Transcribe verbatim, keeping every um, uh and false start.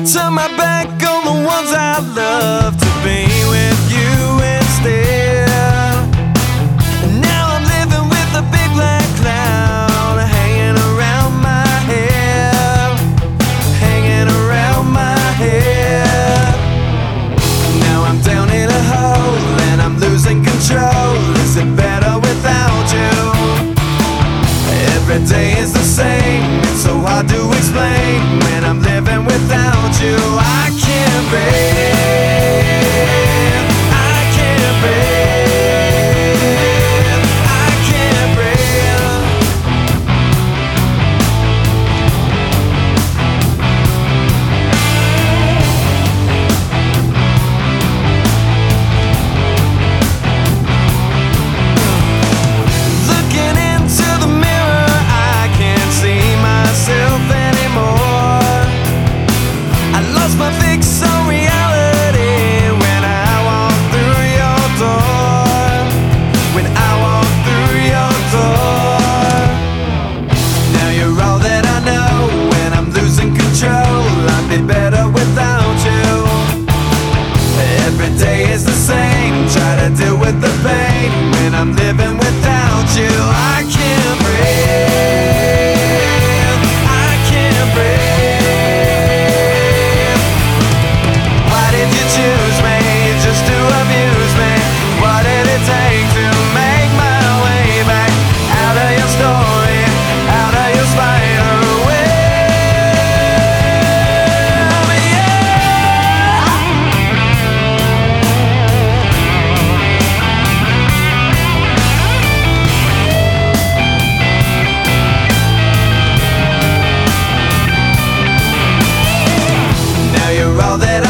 turn my back on the ones I love to be with you instead. Now I'm living with a big black cloud hanging around my head, hanging around my head. Now I'm down in a hole and I'm losing control. Is it better without you? Every day is the same, it's so hard to explain. When I'm living without you, I can't breathe, I can't breathe, I can't breathe. Looking into the mirror, I can't see myself anymore. I lost my fix on reality when I walk through your door. When I walk through your door. Now you're all that I know. When I'm losing control, I'd be better without you. Every day is the same, try to deal with the pain. When I'm living without you, I can't breathe, I can't breathe. Why did you choose me just to abuse me? What did it take to make my way back out of your story, out of your spider web? Yeah. Now you're all that